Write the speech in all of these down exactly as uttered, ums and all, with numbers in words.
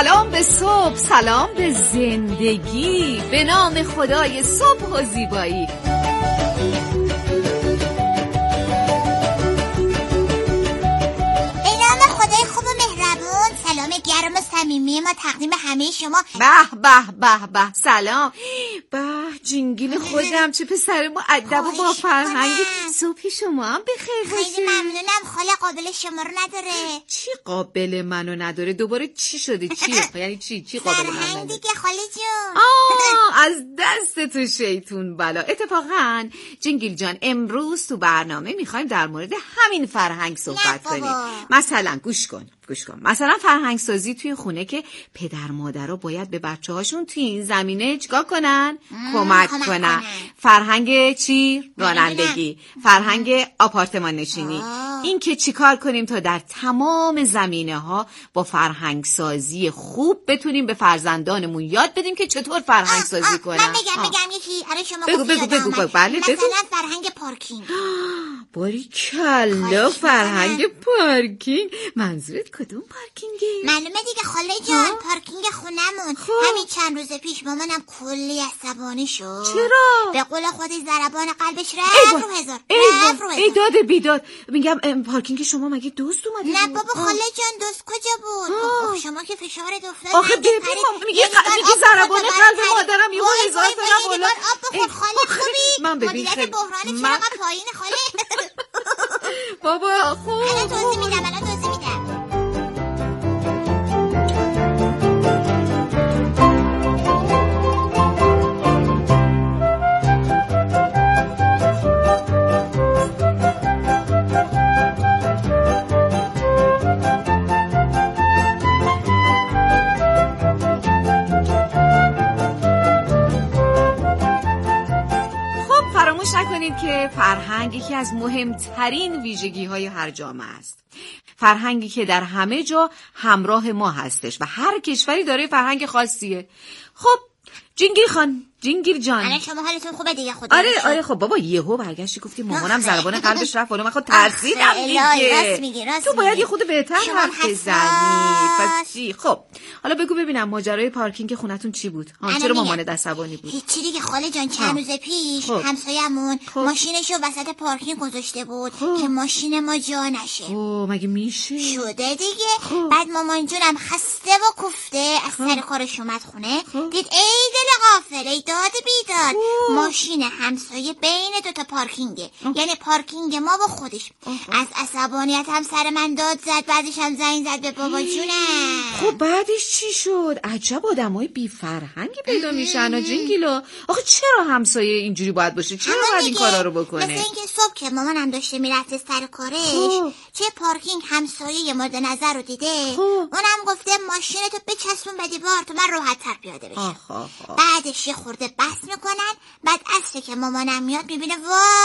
سلام به صبح، سلام به زندگی، به نام خدای صبح و زیبایی. سلام گرم و صمیمی ما تقدیم همه شما. به به به به سلام. به جنگیل خودم، چه پسر مؤدب و با فرهنگ. صبح شما هم بخیر باشه. خیلی ممنونم. خاله قابل شما رو نداره. چی قابل منو نداره؟ دوباره چی شده؟ چی؟ یعنی چی؟ چی قابل منو نداره؟ دیگه خاله جون. آه از دست تو شیطون بلا. اتفاقا جنگیل جان امروز تو برنامه میخوایم در مورد همین فرهنگ صحبت کنیم. مثلا گوش کن گوش کن مثلا فرهنگ سازی توی خونه که پدر مادرها باید به بچه هاشون توی این زمینه چیکار کنن؟ کمک کنن. کنن فرهنگ چی؟ رانندگی. فرهنگ آپارتمان نشینی. این که چیکار کنیم تا در تمام زمینه ها با فرهنگ سازی خوب بتونیم به فرزندانمون یاد بدیم که چطور فرهنگ سازی کنن. من بگم آه. بگم یکی آره شما بگو بگو بگو, بگو بله مثلا بگو. فرهنگ پارکینگ. باری کلا فرهنگ پارکینگ. منظورت کدوم پارکینگه؟ معلومه دیگه خاله جان، پارکینگ خونمون. همین چند روز پیش مامانم کلی عصبانی شد. چرا؟ به قول خودش ضربان قلبش رفت رو هزار. رفت رو هزار. ای داد بیداد. میگم پارکینگ شما مگه دوست اومده بود؟ نه بابا خاله جان، دوست کجا بود؟ آه. شما که فشارت افتاد. آخه ببین میگه میگه ضربان قلب مادرم یه هزار تا بالا. آب بخور خاله خوبی. من ببین مدیریت بحران چقدر پایین خاله. بابا خوب. الان توضیح میدم الان توضیح میدم. نکنید که فرهنگ یکی از مهمترین ویژگی‌های هر جامعه است. فرهنگی که در همه جا همراه ما هستش و هر کشوری داره فرهنگ خاصیه. خب جنگیل خان، جنگیل جان، الان شما حالتون خوبه دیگه خدا؟ آره آره. خب بابا یهو برگشتی گفتی مامانم ضربان قلبش رفت بالا. من خود ترسیدم دیگه. تو باید یه خود بهتر حرف بزنی. پس چی؟ خب حالا بگو ببینم ماجرای پارکینگ خونتون چی بود؟ ها چرا مامانت عصبانی بود؟ هیچی دیگه خاله جان. چند روز پیش همسایه‌مون ماشینشو وسط پارکینگ گذاشته بود خوب. که ماشین ما جا نشه. اوه مگه میشه؟ شده دیگه. خوب. بعد مامان جونم خسته و کوفته از سر کارش اومد خونه. خوب. دید ای دل غافل، ای داد بیداد، ماشین همسایه بین دو تا پارکینگه. اوه. یعنی پارکینگ ما با خودش. اوه. از عصبانیت هم سر من داد زد، بعدش هم زنگ زد به بابا جونم. خب بعدش چی شد؟ عجب آدمای بی فرهنگی پیدا میشن. جنگیلو آخه چرا همسایه اینجوری باید باشه؟ چرا باید این کارا رو بکنه؟ مثل اینکه صبح که مامانم داشته میرفته سر کارش خوب. چه پارکینگ همسایه مورد نظر رو دیده خوب. اونم گفته ماشینتو بچسبون به دیوار تو من راحت‌تر پیاده بشم. بعدش یه خورده بس میکنن. بعد اصله که مامانم میاد میبینه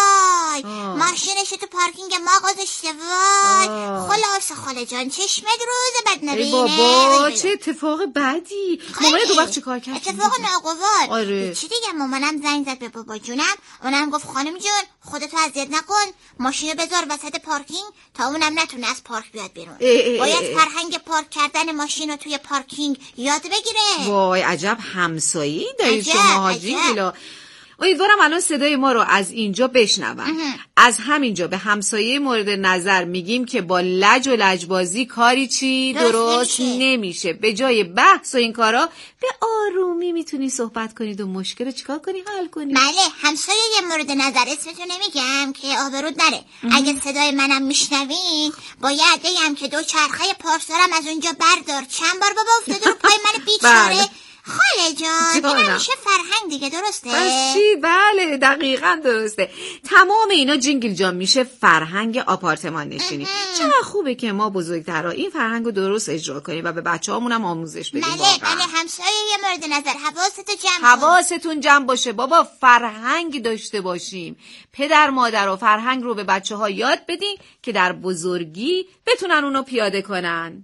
وای ماشینش تو پارکینگ ما گذاشته. وای خلاص خاله جان چشمت روز بد نبینه. ای بابا چه اتفاق بدی. مامان دو وقت چیکار کرد؟ اتفاق ناگوار. آره. چی دیگه مامانم زنگ زد به بابا جونم. اونم گفت خانم جون خودتو اذیت نکن، ماشینو بذار وسط پارکینگ تا اونم نتونه از پارک بیاد بیرون. ای ای باید ای ای. فرهنگ پارک کردن ماشینو توی پارکینگ یاد بگیره. وای عجب همسایه‌ای دارید شما جنگیلا. امیدوارم الان صدای ما رو از اینجا بشنون. از همینجا به همسایه مورد نظر میگیم که با لج و لجبازی کاری چی درست, درست نمیشه. نمیشه. به جای بحث و این کارا به آرومی میتونی صحبت کنید و مشکل رو چیکار کنی حل کنی. بله همسایه مورد نظر اسمتو نمیگم که آبرود نره. اگه صدای منم میشنوین باید بگم که دو چرخه پارسالم از اونجا بردار. چند بار بابا افتاده رو پای من بیچاره. خاله جان این میشه فرهنگ دیگه، درسته؟ چی؟ بله دقیقاً درسته. تمام اینا جنگیل جان میشه فرهنگ آپارتمان نشینی. چقدر خوبه که ما بزرگترها این فرهنگ رو درست اجرا کنیم و به بچه‌هامون هم آموزش بدیم. بله بله همسایه یه مورد نظر حواستون جمع حواستون جمع باشه بابا. فرهنگ داشته باشیم. پدر مادر و فرهنگ رو به بچه‌ها یاد بدین که در بزرگی بتونن اونو پیاده کنن.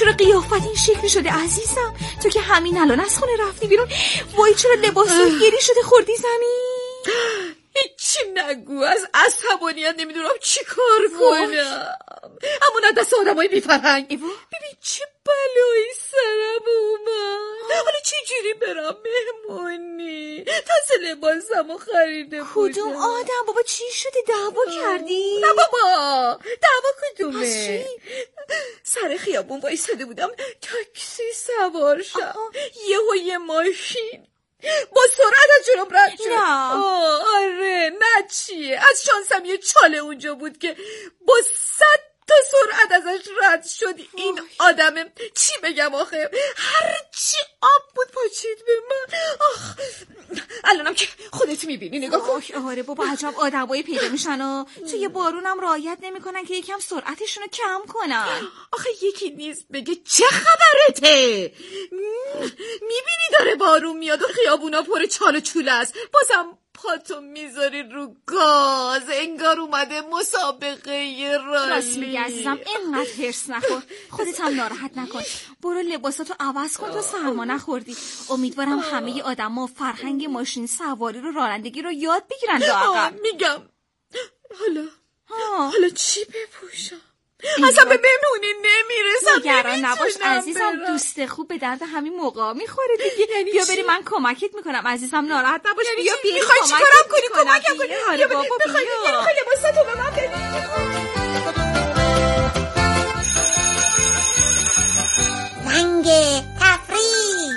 چرا قیافت این شکلی شده عزیزم؟ تو که همین الان از خونه رفتی بیرون. وای چرا لباسات گری شده خوردی زمین؟ هیچی نگو، از عصبانیت نمیدونم چی کار کنم. اما نه دست آدم های بیفرهنگ. ببین چه بلایی سرم اومد. حالا چه جوری برم مهمونی؟ تازه لباسمو خریده بودم. کدوم آدم بابا؟ چی شده؟ دعوا کردی؟ نه بابا، دعوا کدومه؟ سر خیابون وایساده بودم تاکسی سوار شم، یهو یه ماشین با سرعت از جلوم رد شد. آه آره، نه چیه، از شانسم یه چاله اونجا بود که با صد تا سرعت ازش رد شد. این آدمه چی بگم آخه، هرچی آب بود پاچید به من. آخ الانم که خودت میبینی، نگاه کن. آره بابا عجب آدمایی پیدا میشن و توی بارونم رعایت نمیکنن که یکم سرعتشون رو کم کنن. آخه یکی نیست بگه چه خبرته؟ میبینی داره بارون میاد و خیابونا پر چال و چوله است، بازم پاتو میذاری رو گاز، انگار اومده مسابقه رالی. راست میگه عزیزم، اینقدر هرس نخور، خودت هم ناراحت نکن. برو لباساتو عوض کن تا سرما نخوردی. امیدوارم همه آدما فرهنگ ماشین سواری رو، رانندگی رو یاد بگیرن. عقب میگم حالا ها. حالا چی بپوشم؟ اصلا به مهمونی نمیرسم. نگران نباش عزیزم، دوست خوب به درد همین موقع میخوره دیگه. یعنی بیا بریم من کمکت میکنم عزیزم، ناراحت نباش. یعنی بیا بیا میخوای چیکارم کنی؟ کمکم کنی؟ آره بابا بیا. میخوای لباساتو به من بدی؟ زنگ تفریح.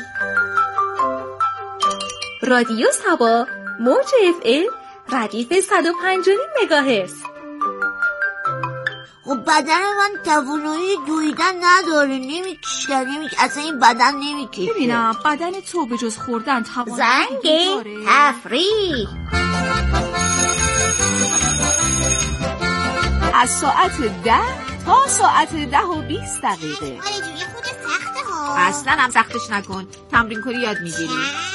رادیو سبا موج اف ام ردیف صد و پنج و نیم مگاهرتز. خب بدن من توانایی دویدن نداره، نمیکشه، نمیکشه، اصلا این بدن نمیکشه. ببینم بدن تو به جز خوردن توانایی زنگ تفریح. از ساعت ده تا ساعت ده و بیست دقیقه. آره جوی خود سخته ها. اصلا هم سختش نکن، تمرین کنی یاد میگیری.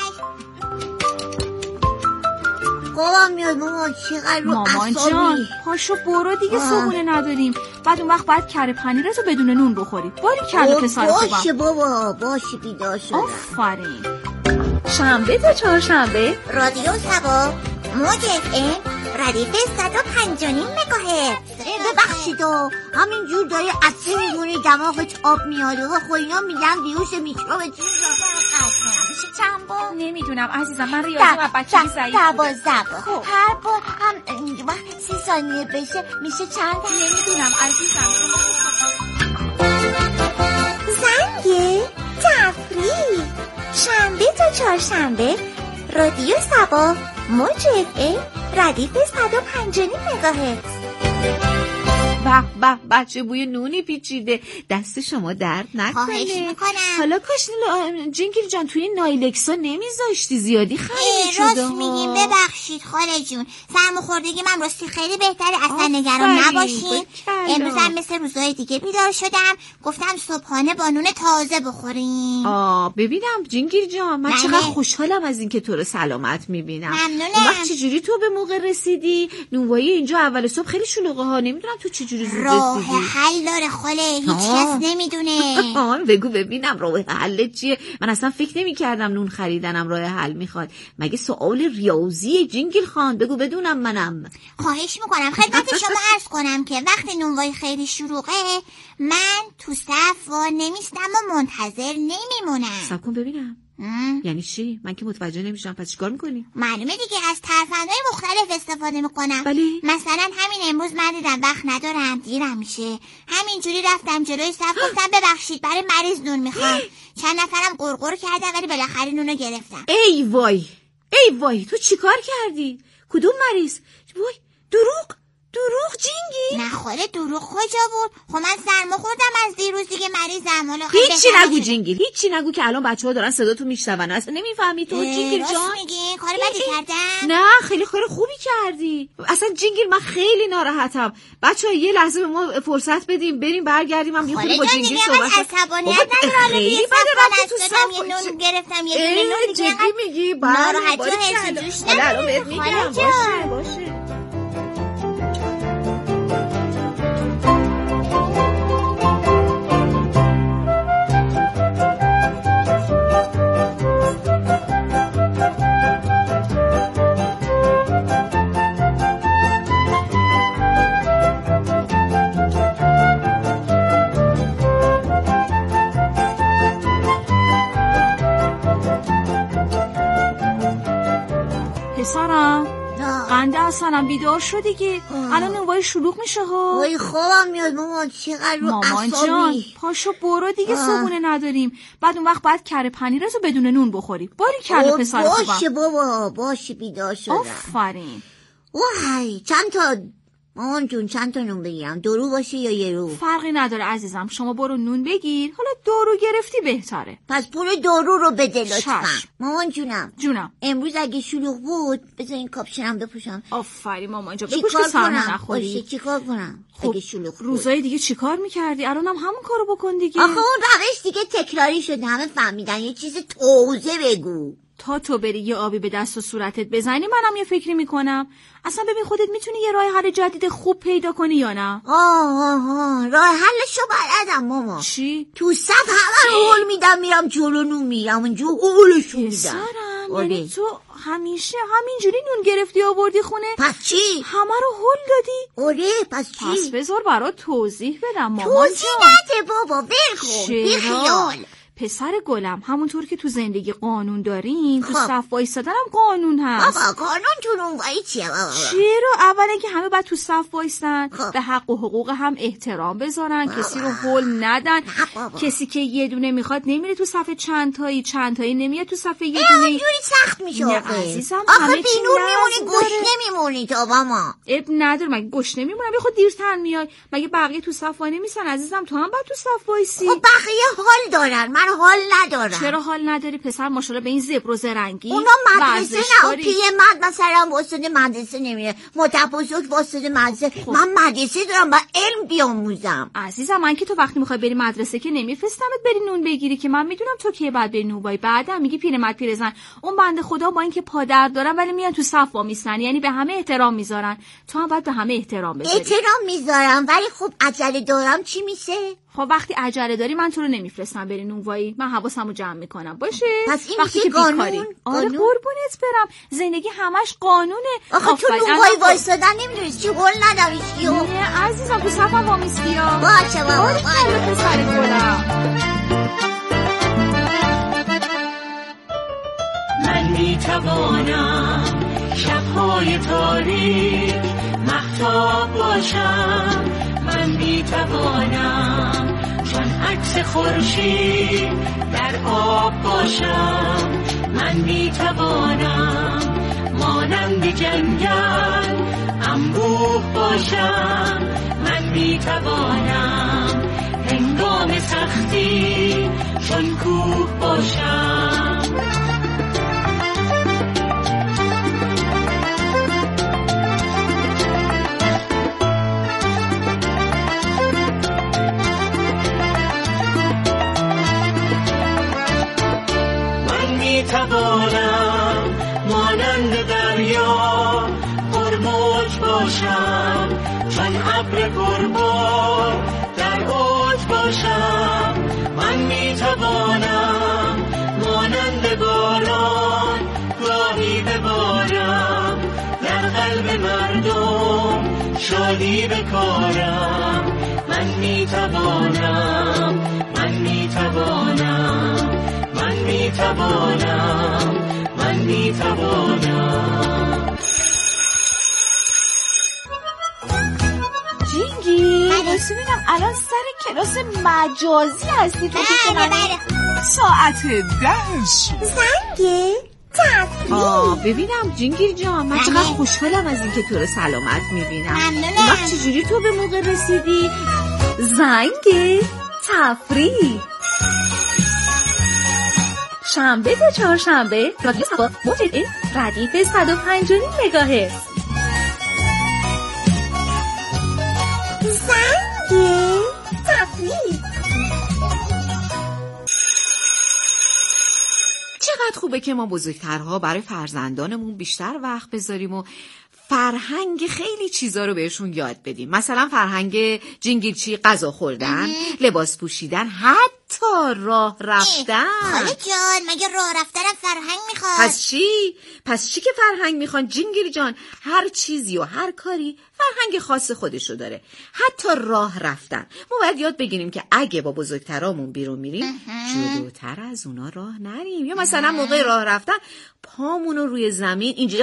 بابا میاد ماما، چقدر رو مامان جان پاشو برو دیگه، صبحونه نداریم. بعد اون وقت باید کره پنیرتو بدون نون بخوری. باری کله پسر خوبم. باشه بابا، باشه بیدار شدم. آفرین. شنبه تا چهارشنبه رادیو سبا موج اف ام ردیف صد و پنج و نیم مگاهرتز. ببخشید و همینجور داری عطسه می‌کنی، دماغت آب میاد و خب اینا میگن ویروس میکروب چیز میشه. چند بار نمیدونم عزیزم، من ریاضی و بچگی ضعیف بودم. دوازده بار. هر بار هم سی ثانیه بشه میشه چند؟ نمیدونم عزیزم. زنگ تفریح. شنبه تا چهارشنبه رادیو سبا موج اف ام ردیف صد و پنج و نیم مگاهرتز. به به بچه بوی نونی پیچیده، دست شما درد نکنه. خواهش میکنم. حالا کاش جنگل جان توی نایلکسا نمیذاشتی، زیادی خیلی شده. راست میگیم، ببخشید خاله جون، سرماخوردگی من راستی خیلی بهتره، اصلا نگران نباشین. امروز هم مثل روزهای دیگه بیدار شدم، گفتم صبحانه با نون تازه بخوریم. آه ببینم جنگل جان، من چقدر خوشحالم از اینکه تو رو سلامت میبینم. ممنونم. اون وقت چجوری تو به موقع رسیدی؟ نونوایی اینجا اول صبح خیلی شلوغه ها، نمیدونم تو چجوری راه حل داره خاله، هیچ کس نمیدونه. آه بگو ببینم راه حل چیه؟ من اصلا فکر نمی کردم نون خریدنم راه حل میخواد. مگه سوال ریاضی جنگل خان؟ بگو بدونم منم. خواهش میکنم خدمت شما عرض کنم که وقتی نونوایی خیلی شلوغه من تو صف وا نمیستم و منتظر نمیمونم. صبر کن ببینم. ام. یعنی چی؟ من که متوجه نمیشم. پس چیکار میکنی؟ معلومه دیگه، از ترفندهای مختلف استفاده میکنم. بله. مثلا همین امروز من دیدم وقت ندارم، دیرم میشه، همینجوری رفتم جلوی صف گفتم ببخشید برای مریض نون میخوام. چند نفرم قرقر کردم ولی بالاخره نونو گرفتم. ای وای ای وای، تو چیکار کردی؟ کدوم مریض؟ وای دروغ دروغ جنگی؟ نه خاله دروغ کجا بود؟ خب من سرما خوردم از دیروز دیگه، مریضم. حالا هیچی نگو جنگل، هیچی نگو که الان بچه‌ها دارن صداتو میشنون. اصلا نمیفهمی تو جنگل جان. راست میگی؟ کار بدی کردم؟ نه خیلی کار خوبی کردی. اصلا جنگل من خیلی ناراحتم. بچه‌ها یه لحظه به ما فرصت بدیم بریم برگردیم، هم یه خورده با جنگل صحبت کنیم. عصبانیت ندارم. خیلی بده رفتی تو صف. یه نون گرفتم یه دونه نون دیگه. جدی میگی؟ ناراحتی هیچ جوش نمیگیره. حالا الان بهت میگم. باشه باشه. پسرم قنده اصلا بیدار شدی که الان نونوایی شلوغ میشه ها. وای خوابم میاد مامان، چقدر رو مامان جان پاشو برو دیگه، صبحونه نداریم. بعد اون وقت باید کره پنیرتو بدون نون بخوری. باری کله پسر خوبم. باشه بابا باشه بیدار شدم. آفرین. وای چند تا مامان جون چند تا نون بگیرم؟ دو رو باشه یا یه رو؟ فرقی نداره عزیزم، شما برو نون بگیر. حالا دو رو گرفتی بهتره. پس برو دو رو رو بده لطفا. مامان جونم جونم امروز اگه شلوغ بود بذار این کاپشنم بپوشم. آفرین مامان جان، بپوش که سرما نخوری. چیکار کنم خب اگه شلوغ بود؟ روزای دیگه چیکار میکردی؟ الان هم همون کارو بکن دیگه. آخه اون روش دیگه تکراری شده، همه فهمیدن. یه چیز توزه بگو. تا تو بری یه آبی به دست و صورتت بزنی منم یه فکری میکنم. اصلا ببین خودت میتونی یه راه حل جدید خوب پیدا کنی یا نه؟ آه آه آه راه حلشو بلدم ماما. چی؟ تو صف همه رو هول میدم میرم جلو نون میرم اونجا هولشو میدم. پسرم یعنی تو همیشه همینجوری نون گرفتی آوردی خونه؟ پس چی؟ همه رو هول دادی؟ آره پس چی؟ پس بذار برات توضیح بدم مامان توضیح نده بابا ول کن بیخیال. پسر گلم همونطور که تو زندگی قانون داریم تو صف وایسادن هم قانون هست. بابا قانون تو نونوایی چیه بابا؟ چرا؟ اولا که همه باید تو صف وایسن، به حق و حقوق هم احترام بذارن، بابا. کسی رو هول ندن. کسی که یه دونه میخواد نمیره تو صف چند تایی، چند تایی نمیاد تو صف یه دونه. اونجوری سخت میشه آخه عزیزم. آخه بینور میمونی گوش نمیمونی تو ماما. اب نداره مگه گوش نمیمونم؟ یه خود دیرتر میای. مگه بقیه تو صف وای نمیسن عزیزم؟ تو هم باید تو صف وایسی. خب بقیه حال دارن من حال ندارم. چرا حال نداری پسر؟ ماشاءالله به این زبر و زرنگی. اونا مدرسه نه پیه مد مثلا واسطه مدرسه نمیره، متفوزک واسطه مدرسه. خب. من مدرسه دارم با علم بیاموزم. عزیزم من که تو وقتی میخوای بری مدرسه که نمیفرستمت بری نون بگیری که، من میدونم تو کی بعد بری نون وای. بعدم میگی پیرمرد پیرزن. اون بنده خدا با اینکه پادر دارن ولی میان تو صف وا میسن، یعنی به همه احترام میذارن. تو هم باید به همه احترام بذاری. احترام میذارم ولی خب عجله دارم چی میشه؟ خب وقتی عجله داری من تو رو نمیفرستم بری نونوایی، من حواسمو جمع میکنم باشه. پس این وقتی میشه که قانون؟ آره قربونت برم، زندگی همش قانونه. آخه تو نونوایی وایسادن نمیدونی چی قول نداری چیو؟ نه عزیزم تو صفم وامیستیا. باشه بابا باشه پسر گلم. من میتوانم شب‌های تاریک مهتاب باشم، من میتوانم چون عکس خورشید در آب باشم، من میتوانم مانند جنگل انبوه باشم، من میتوانم هنگام سختی چون کوه باشم. میتوانم مانند دریا پرموج باشم، چون ابر پربار در اوج باشم، من میتوانم مانند باران گاهی ببارم، در قلب مردم شادی بکارم، من میتوانم من میتوانم من میتوانم من میتوانم. جینگی واسه ببینم الان سر کلاس مجازی هستی تو که بله بله ساعت ده زنگه آه ببینم جینگیر جان من چقدر خوشحالم از اینکه تو رو سلامت میبینم. ممنونم. وقت چجوری تو به موقع رسیدی؟ زنگ تفریح شنبه تا چهارشنبه رادیو سبا موج اف ام ردیف صد و پنج و نیم مگاهرتز. زنگ تفریح. چقدر خوبه که ما بزرگترها برای فرزندانمون بیشتر وقت بذاریم و فرهنگ خیلی چیزا رو بهشون یاد بدیم. مثلا فرهنگ جنگیلچی، غذا خوردن، لباس پوشیدن، حتی راه رفتن. خاله جان مگه راه رفتنم فرهنگ میخواد؟ پس چی؟ پس چی که فرهنگ میخوان جنگیل جان؟ هر چیزی و هر کاری فرهنگ خاص خودشو داره. حتی راه رفتن. ما باید یاد بگیریم که اگه با بزرگترامون بیرون میریم جلوتر از اونا راه نریم. یا مثلا موقع راه رفتن پامونو روی زمین اینجوری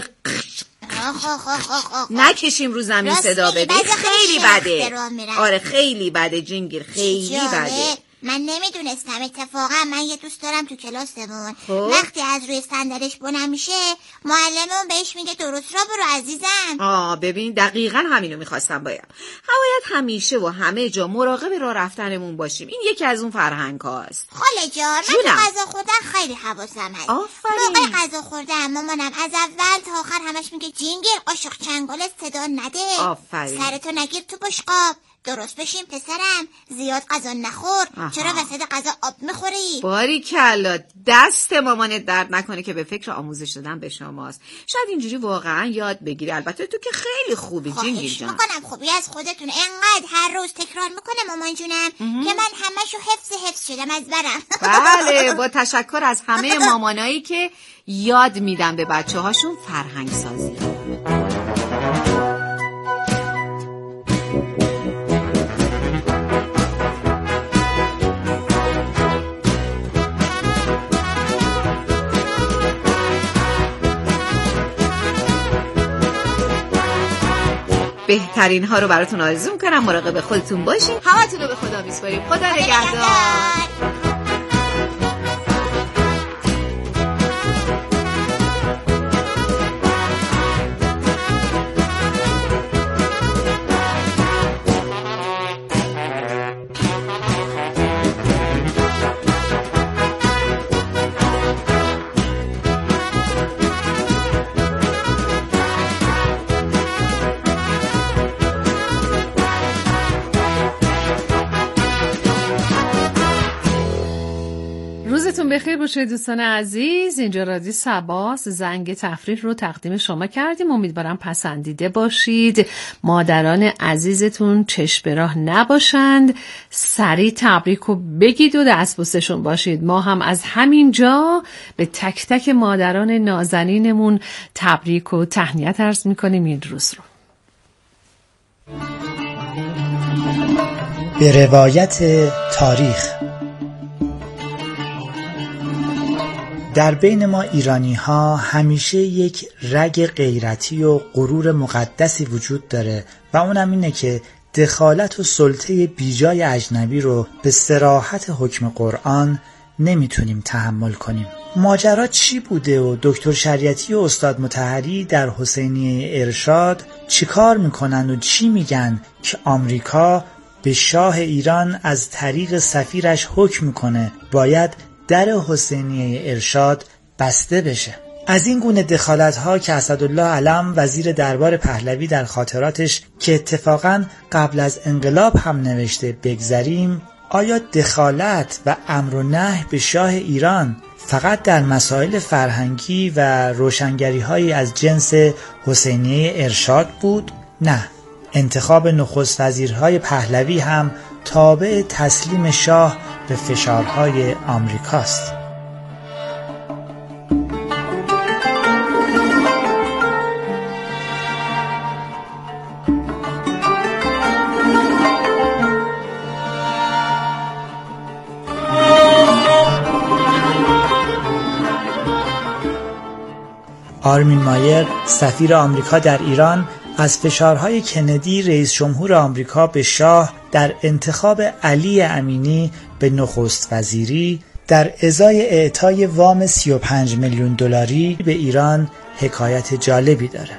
نکشیم رو زمین صدا بده. خیلی بده. آره خیلی بده جنگیل، خیلی بده. من نمیدونستم اتفاقا من یه دوست دارم تو کلاسمون وقتی از روی صندلیش بلند میشه معلممون بهش میگه درست را برو عزیزم. آه ببین دقیقاً همینو میخواستم باید. باید همیشه و همه جا مراقب راه رفتنمون باشیم. این یکی از اون فرهنگ هاست. خاله جان من تو غذا خوردن خیلی حواسم هست. موقع غذا خوردن مامانم از اول تا آخر همش میگه جینگل قاشق چنگال صدا نده. آفرین. سرتو نگیر تو بشقاب. درست بشین پسرم، زیاد غذا نخور. آها. چرا وسط غذا آب میخوری؟ باریکلا، دست مامانت درد نکنه که به فکر آموزش دادن به شماست. شاید اینجوری واقعا یاد بگیری. البته تو که خیلی خوبی جنگیل جان. میکنم خوبی از خودتون انقدر هر روز تکرار میکنه مامان جونم که من همشو حفظ حفظ شدم از برم. بله با تشکر از همه مامانایی که یاد میدن به بچه هاشون فرهنگ سازی. بهترین ها رو براتون آرزو میکنم. مراقب خودتون باشین. همتون رو به خدا میسپاریم. خدا نگهدار. روزتون بخیر باشه دوستان عزیز. اینجا رادیو سباس، زنگ تفریح رو تقدیم شما کردیم. امیدوارم پسندیده باشید. مادران عزیزتون چشم به راه نباشند. سریع تبریک رو بگید و دستبوسشون باشید. ما هم از همین جا به تک تک مادران نازنینمون تبریک و تهنیت عرض میکنیم این روز رو. به روایت تاریخ، در بین ما ایرانی ها همیشه یک رگ غیرتی و غرور مقدسی وجود داره و اونم اینه که دخالت و سلطه بیجای اجنبی رو به صراحت حکم قرآن نمیتونیم تحمل کنیم. ماجرا چی بوده و دکتر شریعتی و استاد مطهری در حسینیه ارشاد چیکار میکنن و چی میگن که آمریکا به شاه ایران از طریق سفیرش حکم میکنه باید در حسینیه ارشاد بسته بشه؟ از این گونه دخالت‌ها که اسدالله علم وزیر دربار پهلوی در خاطراتش که اتفاقاً قبل از انقلاب هم نوشته بگذریم، آیا دخالت و امر و نهی به شاه ایران فقط در مسائل فرهنگی و روشنگری‌هایی از جنس حسینیه ارشاد بود؟ نه، انتخاب نخست وزیرهای پهلوی هم تابع تسلیم شاه به فشارهای آمریکاست. آرمین مایر سفیر آمریکا در ایران از فشارهای کندی رئیس جمهور آمریکا به شاه در انتخاب علی امینی به نخست وزیری در ازای اعطای وام سی و پنج میلیون دلاری به ایران حکایت جالبی داره.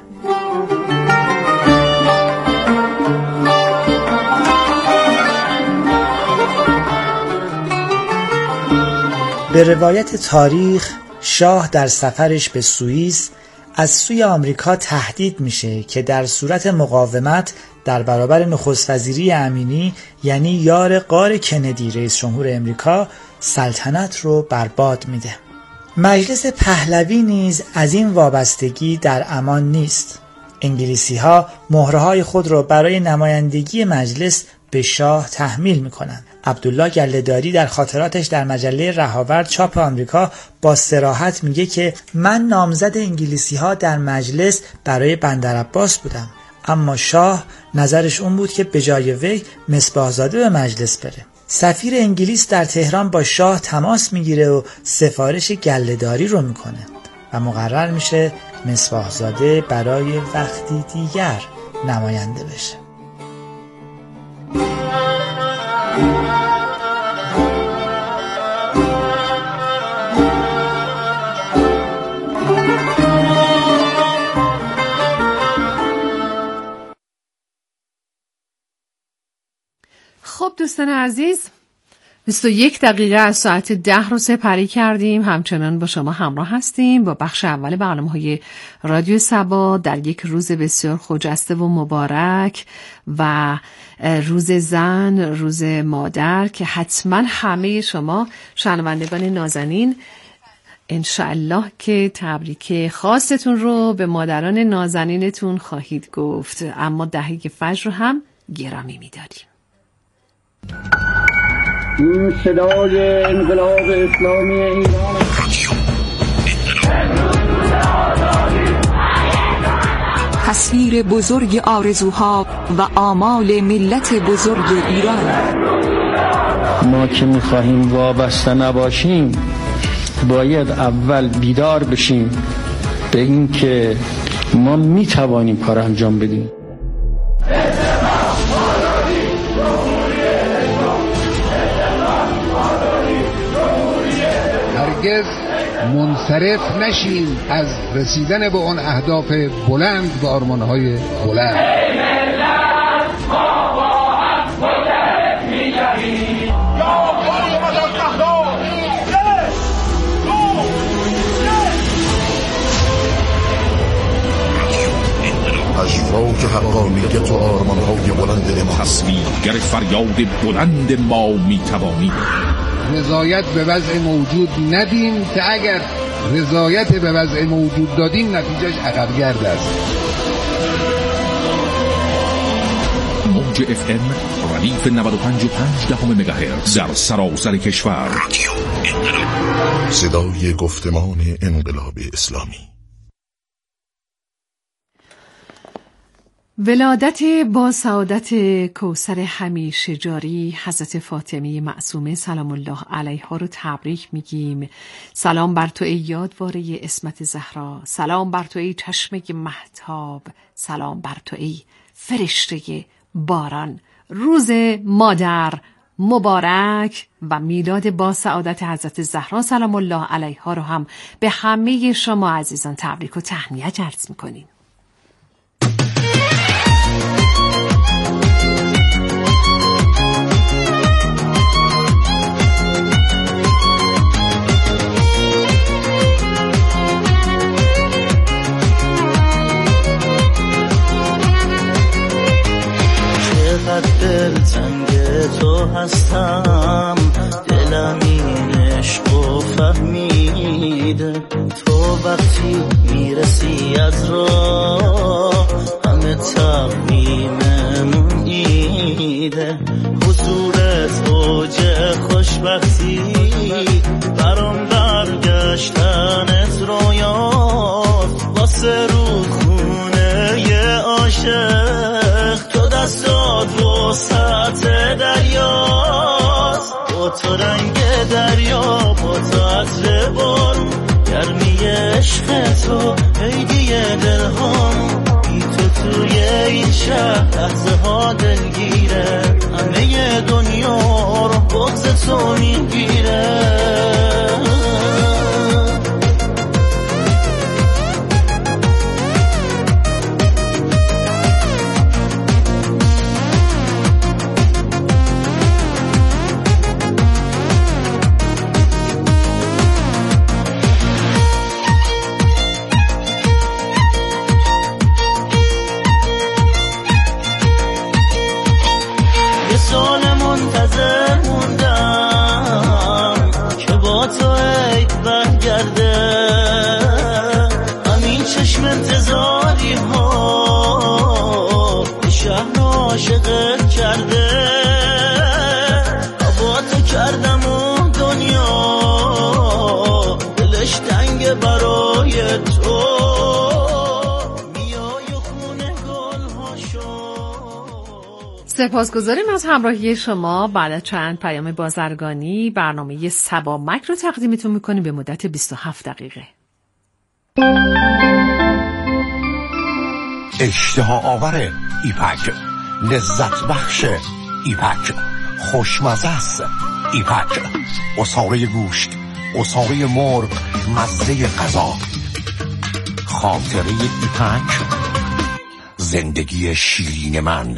به روایت تاریخ شاه در سفرش به سوئیس از سوی آمریکا تهدید میشه که در صورت مقاومت در برابر نخست وزیری امینی یعنی یار غار کندی رئیس جمهور امریکا سلطنت رو برباد میده. مجلس پهلوی نیز از این وابستگی در امان نیست. انگلیسی ها مهره های خود را برای نمایندگی مجلس به شاه تحمیل میکنند. عبدالله گله‌داری در خاطراتش در مجله رهاورد چاپ آمریکا با صراحت میگه که من نامزد انگلیسی ها در مجلس برای بندرعباس بودم، اما شاه نظرش اون بود که به جای وی مصباحزاده به مجلس بره. سفیر انگلیس در تهران با شاه تماس میگیره و سفارش گله‌داری رو میکنه و مقرر میشه مصباحزاده برای وقتی دیگر نماینده بشه. خب دوستان عزیز، بیست و یک دقیقه از ساعت ده رو سپری کردیم. همچنان با شما همراه هستیم با بخش اول برنامه‌های رادیو صبا در یک روز بسیار خجسته و مبارک و روز زن، روز مادر که حتما همه شما شنوندگان نازنین انشاءالله که تبریک خاصتون رو به مادران نازنینتون خواهید گفت. اما دهه فجر رو هم گرامی می‌داریم. این صدای انقلاب اسلامی ایران، تصویر بزرگ آرزوها و آمال ملت بزرگ ایران. ما که می‌خواهیم وابسته نباشیم باید اول بیدار بشیم به این که ما می‌توانیم کار انجام بدیم. هرگز منصرف نشیم از رسیدن به اون اهداف بلند و آرمان‌های بلند. اشواق حقانیت و آرمان‌های بلند ما، تصویرگر فریاد بلند ما میتوانیم. رضایت به وضع موجود ندیم که اگر رضایت به وضع موجود دادیم نتیجهش عقبگرد است. موج اف ام ردیف نود و پنج و پنج دهم مگاهرتز در سراسر کشور. صدای گفتمان انقلاب اسلامی. ولادت با سعادت کوثر همیشه جاری حضرت فاطمه معصومه سلام الله علیها رو تبریک میگیم. سلام بر تو ای یادواره عصمت زهرا، سلام بر تو ای چشمه مهتاب، سلام بر تو ای فرشته باران. روز مادر مبارک و میلاد با سعادت حضرت زهرا سلام الله علیها رو هم به همه شما عزیزان تبریک و تهنیت عرض میکنیم. دل تنگ تو هستم، دلم این عشق و فهمیده. تو وقتی میرسی از راه همه تقویممون ایده. حضورت اوج خوشبختی برام برگشتنت رویاست. واسه رودخونه ی عاشق تو دستات وسط دریاست. با تو رنگ دریا، با تو عطر بارون، گرمی عشق تو عیدی دلهام. بی تو توی این شهر لحظه ها دلگیره، همه دنیا رو بغض تو میگیره. همین چشم انتظاری ها عاشقت کرده با تو کردم و دنیا دلش تنگ برای تو سپاسگزاریم از همراهی شما. بعد از چند پیام بازرگانی برنامه صبا مک رو تقدیمتون میکنیم به مدت بیست و هفت دقیقه. اشتها آور ایپک، لذت بخش ایپک، خوشمزه است ایپک، عصاره گوشت، عصاره مرغ، مزه غذا. خاطره ایپک، زندگی شیرین من.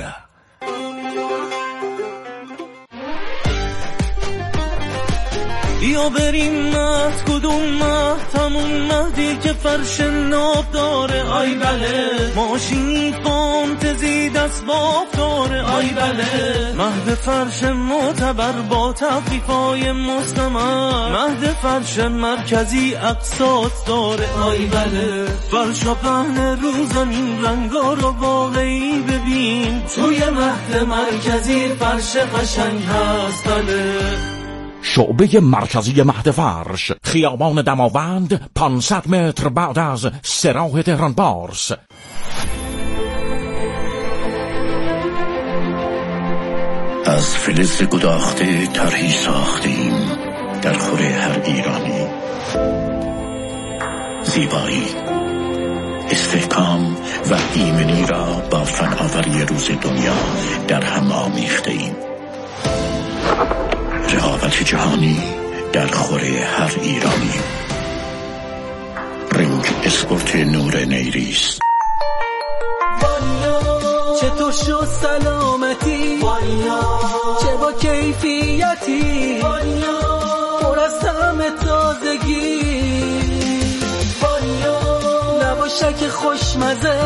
بیا بریم مهد، کدوم مهد؟ همون مهدی که فرش ناب داره. آی بله ماشینی فانتزی دست باب داره. آی بله مهد فرش معتبر با تخفیفای مستمر. مهد فرش مرکزی اقساط داره. آی بله فرشا پهن رو زمین، رنگا رو واقعی ببین. توی مهد مرکزی فرش قشنگ هست. بله شعبه مرکزی مهد فرش، خیابان دماوند، پانصد متر بعد از سراح تهران بارس. از فلز گداخته طرحی ساختیم در خور هر ایرانی. زیبایی، استحکام و ایمنی را با فناوری روز دنیا در هم آمیخته ایم. رقابت جهانی در خور هر ایرانی. رنگ اسپورت نور نیریس. چطور شد سلامتی؟ چه با کیفیتی؟ پر از طعم تازگی. لواشک خوشمزه،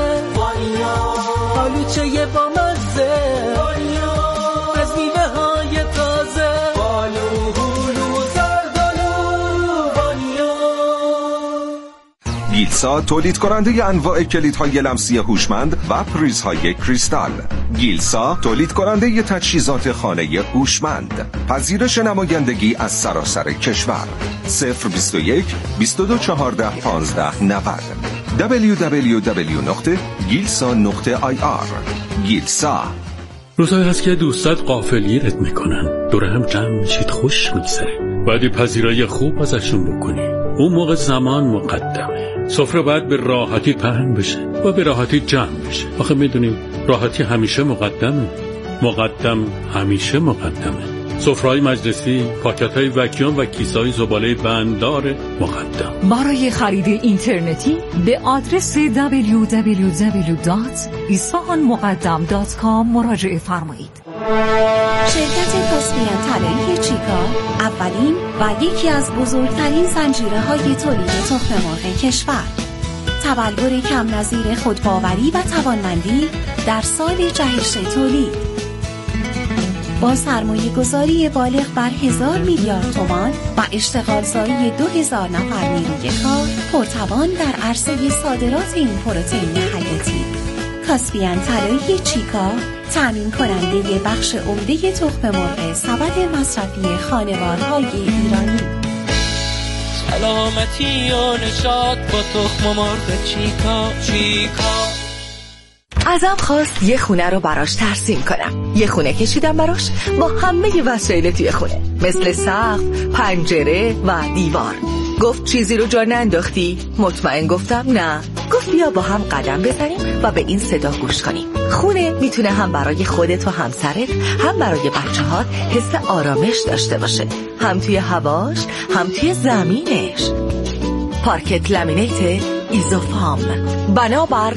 آلوچه با مزه، از میوه های تازه. گیلسا تولید کننده انواع کلیدهای لمسی هوشمند و پریزهای کریستال. گیلسا تولید کننده تجهیزات خانه هوشمند. پذیرش نمایندگی از سراسر کشور. صفر بیست و یک بیست و دو چهارده پانزده نود. دبلیو دبلیو دبلیو نقطه گیلسا نقطه آی آر. گیلسا. روزایی هست که دوستات غافلگیرت میکنن، دور هم جمع میشید، خوش میگذره، باید پذیرایی خوب ازشون بکنی. اون موقع زمان مقدمه. سفره باید به راحتی پهن بشه و به راحتی جمع بشه. آخه میدونید راحتی همیشه مقدمه، مقدم همیشه مقدمه. سفره‌های مجلسی، پاکت‌های وکیوم و کیسه‌های زباله بنددار مقدم. برای خرید اینترنتی به آدرس دبلیو دبلیو دبلیو دات اصفهان مقدم دات کام مراجعه فرمایید. شرکت کاسپیان طلایی چیکا اولین و یکی از بزرگترین زنجیره‌های تولید تخم مرغ کشور. تبلور کم نظیر خودباوری و توانمندی در سال جهش تولید. با سرمایه گذاری بالغ بر هزار میلیارد تومان و اشتغالزایی دو هزار نفر نیروی کار، پرتوان در عرصه صادرات این پروتئین حیاتی. کاسپیان طلایی چیکا تامین کننده بخش عمده تخم مرغ سبد مصرفی خانوارهای ایرانی. سلامتی و نشاط با تخم مرغ چیکا. چیکا ازم خواست یه خونه رو براش ترسیم کنم. یه خونه کشیدم براش با همه وسایل توی خونه، مثل سقف، پنجره و دیوار. گفت چیزی رو جا ننداختی؟ مطمئن گفتم نه. گفت بیا با هم قدم بزنیم و به این صدا گوش کنیم. خونه میتونه هم برای خودت و همسرت، هم برای بچه‌هات حس آرامش داشته باشه، هم توی هواش، هم توی زمینش. پارکت لامینیت ایزوفام، بنابر